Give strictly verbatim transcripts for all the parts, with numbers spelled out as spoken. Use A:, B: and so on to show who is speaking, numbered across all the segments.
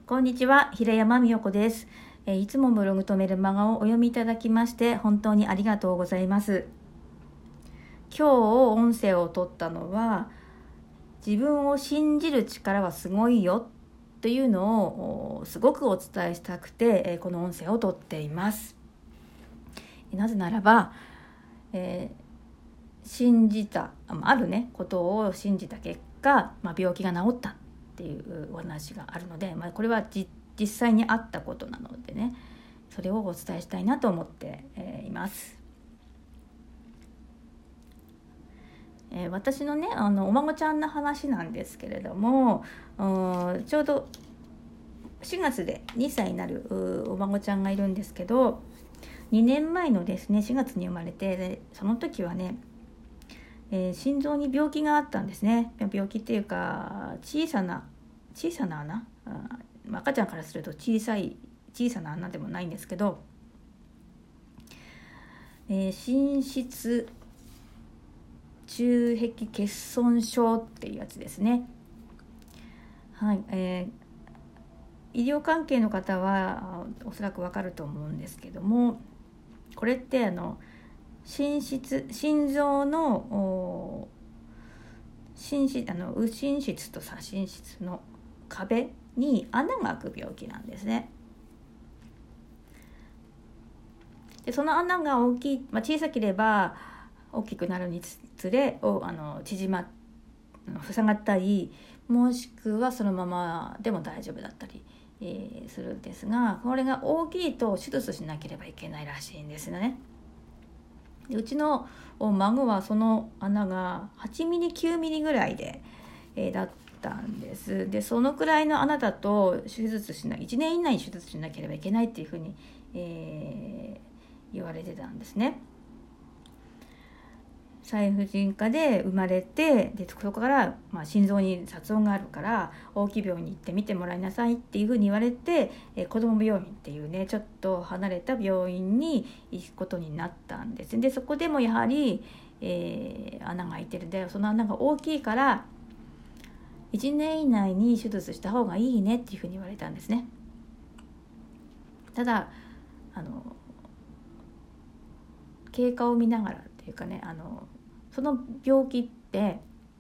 A: こんにちは、平山美代子です。えーいつもブログとメルマガをお読みいただきまして本当にありがとうございます。今日音声を取ったのは、自分を信じる力はすごいよというのをすごくお伝えしたくて、えーこの音声を取っています。なぜならば、えー信じたあるねことを信じた結果、まあ、病気が治ったっていうお話があるので、まあ、これはじ実際にあったことなのでね、それをお伝えしたいなと思って、えーいます。えー私のねあのお孫ちゃんの話なんですけれども、うんちょうどしがつでにさいになるうお孫ちゃんがいるんですけど、にねんまえのですねしがつに生まれて、でその時はね、えー心臓に病気があったんですね。病気っていうか小さな小さな穴、あ赤ちゃんからすると小さい小さな穴でもないんですけど、えー心室中壁欠損症っていうやつですね。はい、えー医療関係の方はあおそらくわかると思うんですけども、これってあの心室心臓のお心室あの右心室と左心室の壁に穴が開く病気なんですね。でその穴が大きい、まあ、小さければ大きくなるにつれおあの縮ま塞がったり、もしくはそのままでも大丈夫だったり、えーするんですが、これが大きいと手術しなければいけないらしいんですよね。でうちの孫はその穴がはちミリきゅうミリぐらいで、えーだったんです。でそのくらいの穴だと手術しないいちねん以内に手術しなければいけないっていうふうに、えー言われてたんですね。産婦人科で生まれて、でそこから、まあ、心臓に殺音があるから大きい病院に行って見てもらいなさいっていうふうに言われて、えー、子ども病院っていうねちょっと離れた病院に行くことになったんです。でそこでもやはり、えー穴が開いてるんで、その穴が大きいからいちねん以内に手術した方がいいねっていうふうに言われたんですね。ただあの経過を見ながらっていうかね、あのその病気って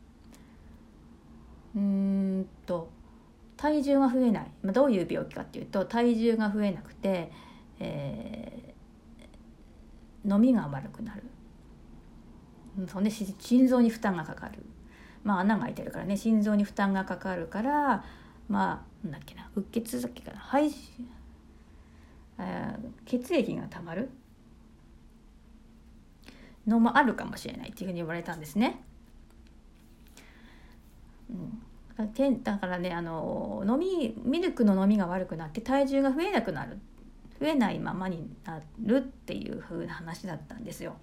A: うーんと体重が増えない、まあ、どういう病気かっていうと体重が増えなくて、えー、飲みが悪くなる、そんで心臓に負担がかかる、まあ穴が開いてるからね心臓に負担がかかるから、まあなんだっけなうっ血だっけかな肺、えー、血液がたまるのもあるかもしれないっていうふうに言われたんですね。うん、だからねあの飲みミルクの飲みが悪くなって体重が増えなくなる増えないままになるっていう風な話だったんですよ。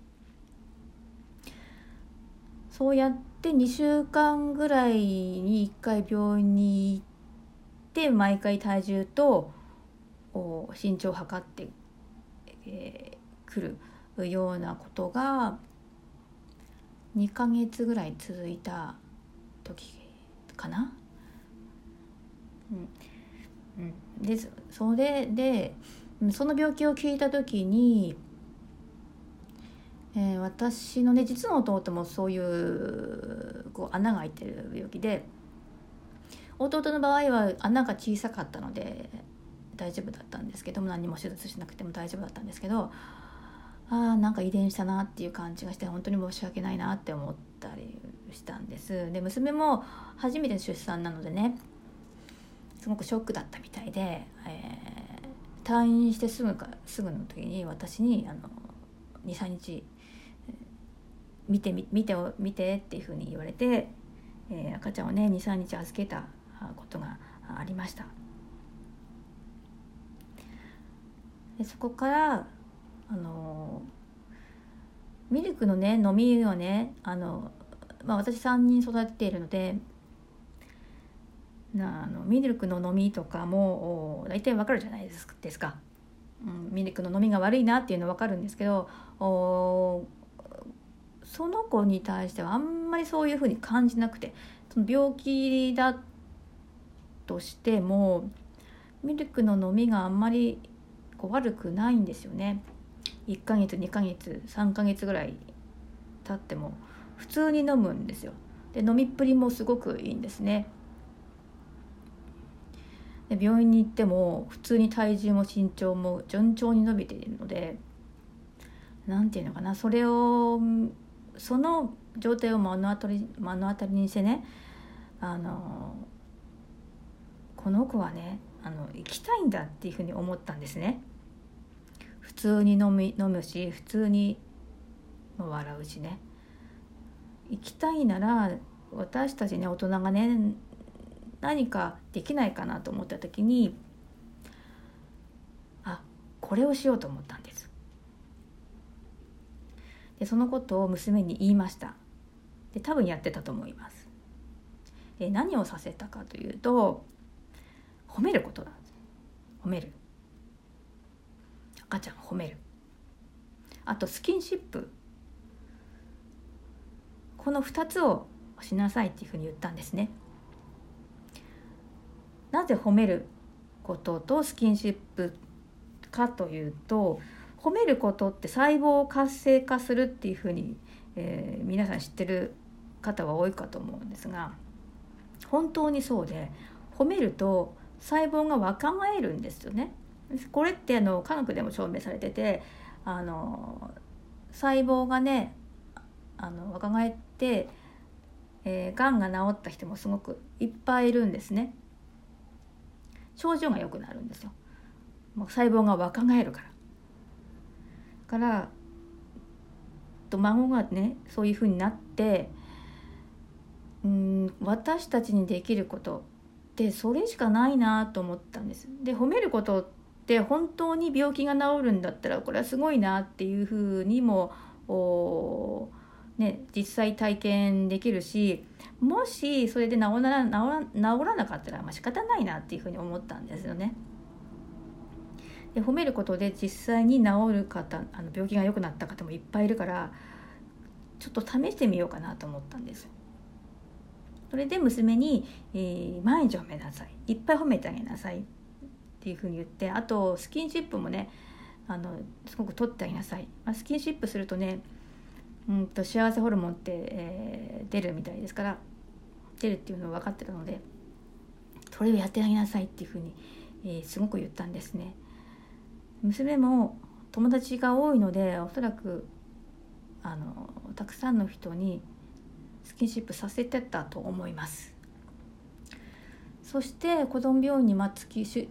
A: そうやってにしゅうかんぐらいにいっかい病院に行って毎回体重と身長を測ってく、えー、るようなことがにかげつぐらい続いた時かな。うんうん、でそれでその病気を聞いた時に、えー、私のね実の弟もそういうこう穴が開いてる病気で、弟の場合は穴が小さかったので大丈夫だったんですけども、何も手術しなくても大丈夫だったんですけど、あーなんか遺伝したなっていう感じがして本当に申し訳ないなって思ったりしたんです。で娘も初めての出産なのでねすごくショックだったみたいで、えー、退院してすぐかすぐの時に私にあの にさんにち見て見て見てっていうふうに言われて、えー、赤ちゃんをね にさんにち預けたことがありました。でそこからあのミルクのね飲みをねあの、まあ、私さんにん育てているのでなあのミルクの飲みとかも大体わかるじゃないですですか、うん、ミルクの飲みが悪いなっていうのはわかるんですけど、おその子に対してはあんまりそういうふうに感じなくて、その病気だとしてもミルクの飲みがあんまりこう悪くないんですよね。いっかげつにかげつさんかげつぐらい経っても普通に飲むんですよ。で飲みっぷりもすごくいいんですね。で病院に行っても普通に体重も身長も順調に伸びているので、なんていうのかな、それをその状態を目の当たり目の当たりにしてね、あのこの子はねあの生きたいんだっていうふうに思ったんですね。普通に飲み飲むし普通に笑うしね、生きたいなら私たちね大人がね何かできないかなと思った時に、あ、これをしようと思ったんです。でそのことを娘に言いました。で多分やってたと思います。で何をさせたかというと、褒めることなんです。褒める、赤ちゃんを褒める、あとスキンシップ、このふたつをしなさいっていうふうに言ったんですね。なぜ褒めることとスキンシップかというと、褒めることって細胞を活性化するっていうふうに、えー、皆さん知ってる方は多いかと思うんですが、本当にそうで、褒めると細胞が若返るんですよね。これってあの科学でも証明されてて、あの細胞がねあの若返って、えー、がんが治った人もすごくいっぱいいるんですね。症状が良くなるんですよ。もう細胞が若返るから。からと孫がねそういう風になって、うーん私たちにできることってそれしかないなと思ったんです。で褒めることって本当に病気が治るんだったらこれはすごいなっていう風にもお、ね、実際体験できるし、もしそれで治ら、治ら、治らなかったらまあ仕方ないなっていう風に思ったんですよね。で褒めることで実際に治る方、あの病気が良くなった方もいっぱいいるから、ちょっと試してみようかなと思ったんです。それで娘に、えー、毎日褒めなさい、いっぱい褒めてあげなさいっていうふうに言って、あとスキンシップもねあのすごく取ってあげなさい、まあ、スキンシップするとねうんと幸せホルモンって、えー、出るみたいですから、出るっていうのは分かってたので、それをやってあげなさいっていうふうに、えー、すごく言ったんですね。娘も友達が多いので、おそらくあのたくさんの人にスキンシップさせてたと思います。そして子ども病院にまあ月週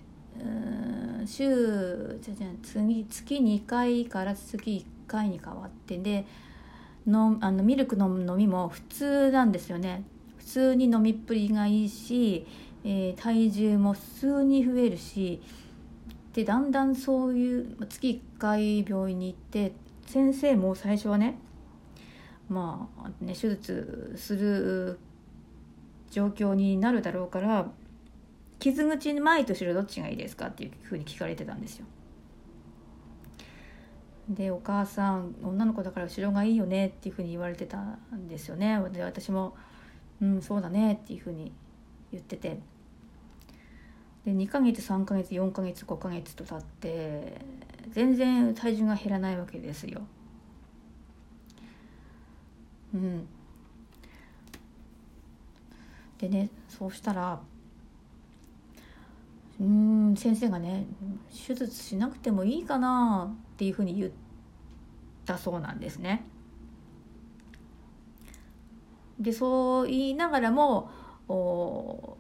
A: 週じゃじゃ次月にかいから月いっかいに変わってでのあのミルクの飲みも普通なんですよね。普通に飲みっぷりがいいし、えー、体重も普通に増えるし、でだんだんそういう月いっかい病院に行って、先生も最初はねまあね手術する状況になるだろうから、傷口に前と後ろどっちがいいですかっていうふうに聞かれてたんですよ。でお母さん女の子だから後ろがいいよねっていうふうに言われてたんですよね。で私もうんそうだねっていうふうに言ってて、でにかげつさんかげつよんかげつごかげつと経って全然体重が減らないわけですよ。うん、でねそうしたらうーん先生がね手術しなくてもいいかなっていうふうに言ったそうなんですね。でそう言いながらもお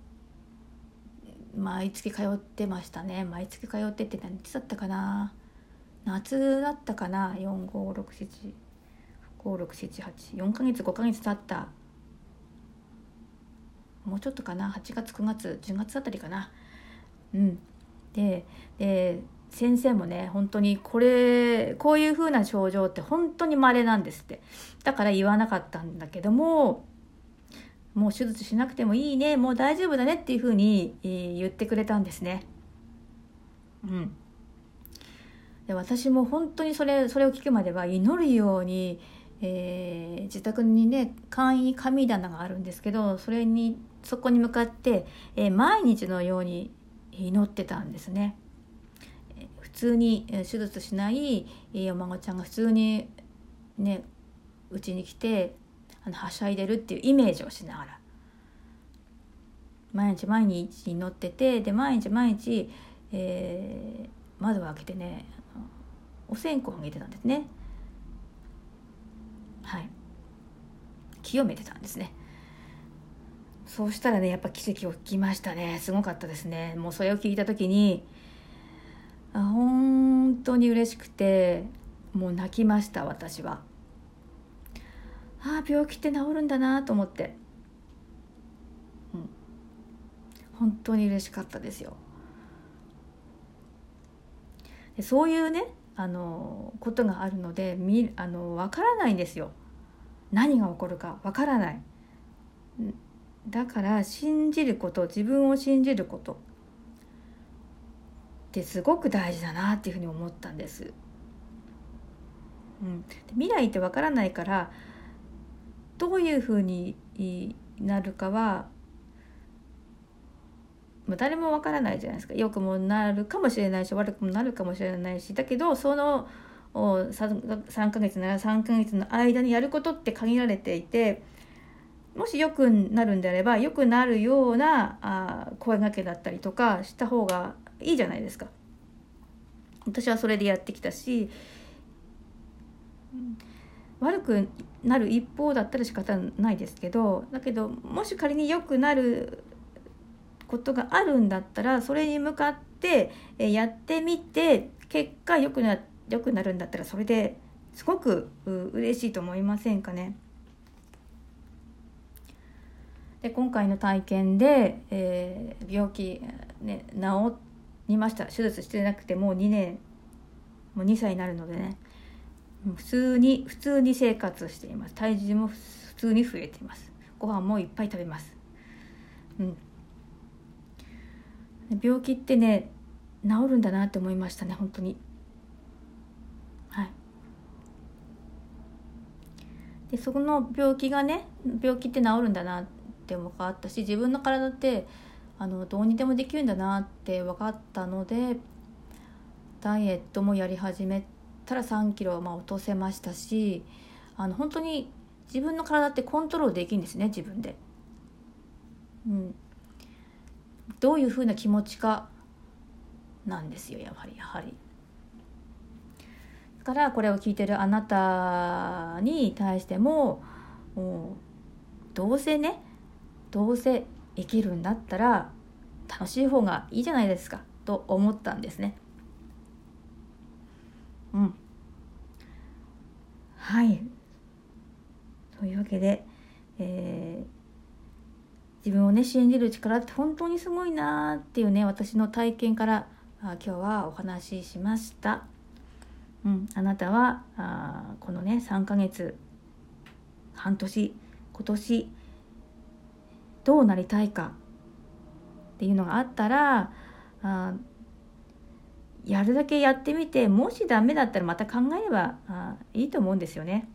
A: 毎月通ってましたね。毎月通ってって何日だったかな、夏だったかな、よんごろくしちごろくしちはちよんかげつごかげつ経った、もうちょっとかな、はちがつくがつじゅうがつあたりかな。うんでで先生もね本当にこれこういう風な症状って本当に稀なんですって。だから言わなかったんだけども、もう手術しなくてもいいね、もう大丈夫だねっていう風に、えー、言ってくれたんですね。うんで私も本当にそれそれを聞くまでは祈るように、えー、自宅にね簡易神棚があるんですけど、それにそこに向かって、えー、毎日のように祈ってたんですね。普通に手術しないお孫ちゃんが普通にねうちに来てあのはしゃいでるっていうイメージをしながら毎日毎日祈ってて、で毎日毎日、えー、窓を開けてねお線香をあげてたんですね。はい、清めてたんですね。そうしたらねやっぱ奇跡起きましたね。すごかったですね。もうそれを聞いた時にあ本当に嬉しくてもう泣きました。私はああ病気って治るんだなと思って、うん、本当に嬉しかったですよ。でそういうねあのことがあるのでみあの分からないんですよ。何が起こるか分からない。だから信じること、自分を信じることってすごく大事だなっていうふうに思ったんです。うん、未来って分からないからどういうふうになるかは誰も分からないじゃないですか。良くもなるかもしれないし悪くもなるかもしれないし、だけどそのさんかげつならさんかげつの間にやることって限られていて、もし良くなるんであれば良くなるようなあ声掛けだったりとかした方がいいじゃないですか。私はそれでやってきたし、悪くなる一方だったら仕方ないですけど、だけどもし仮に良くなることがあるんだったらそれに向かってやってみて結果良くな、良くなるんだったらそれですごく嬉しいと思いませんかね。で今回の体験で、えー、病気、ね、治りました。手術してなくてもうにねんもうにさいになるのでね普通に普通に生活しています。体重も普通に増えています。ご飯もいっぱい食べます。うん病気ってね治るんだなって思いましたね本当に。はいでそこの病気がね病気って治るんだなって分かったし、自分の体ってあのどうにでもできるんだなって分かったのでダイエットもやり始めたらさんキロまあ落とせましたし、あの本当に自分の体ってコントロールできるんですね自分で。うんどういうふうな気持ちかなんですよやはりやはり。だからこれを聞いてるあなたに対しても、もうどうせねどうせ生きるんだったら楽しい方がいいじゃないですかと思ったんですね。うんはいというわけで、えー自分をね信じる力って本当にすごいなっていうね私の体験からあ今日はお話ししました。うん、あなたはあこのねさんかげつ半年今年どうなりたいかっていうのがあったらあやるだけやってみて、もしダメだったらまた考えればあいいと思うんですよね。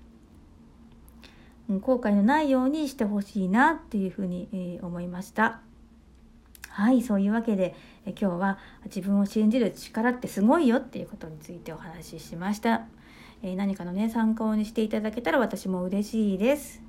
A: 後悔のないようにしてほしいなっていうふうに、えー、思いました。はいそういうわけで、え今日は自分を信じる力ってすごいよっていうことについてお話ししました。えー、何かのね参考にしていただけたら私も嬉しいです。